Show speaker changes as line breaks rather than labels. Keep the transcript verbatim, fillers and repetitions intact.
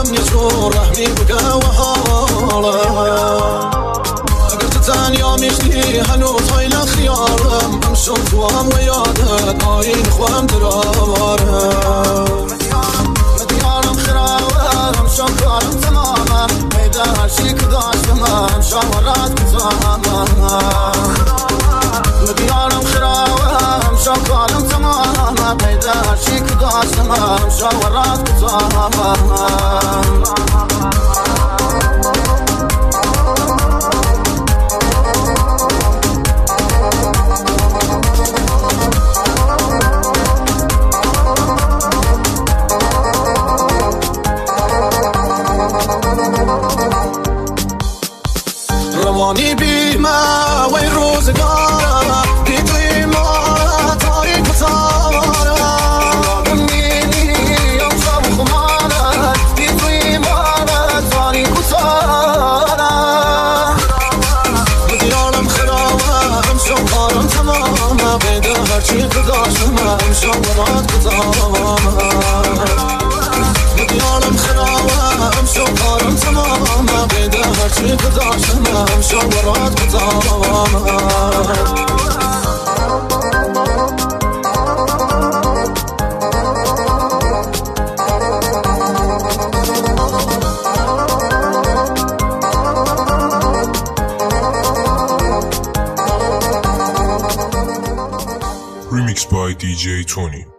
دلم یه جور رحمی بگه و حاله اگر تو تنیا میشتی هنوز های لخیارم هم شد تو هم و یادت آین خوام درارم مدیارم خراوه هم شد کارم تمامم پیدا هرچی که داشتم هم شاورات بزامم مدیارم خراوه هم شد کارم تمامم پیدا هرچی که داشتم هم شاورات بزامم روانی بیمه و این روزگاره بی توی ماره تاریک و تاره میدیم شب و خماره بی توی ماره تاریک و تاره بدیارم خرابه هم شب کارم تمامه بیده هرچی که داشتم هم شب برات کتامه بدیارم خرابه هم شب کارم تمامه بیده هرچی که داشتم هم شب برات کتامه
Remixed by D J Tony.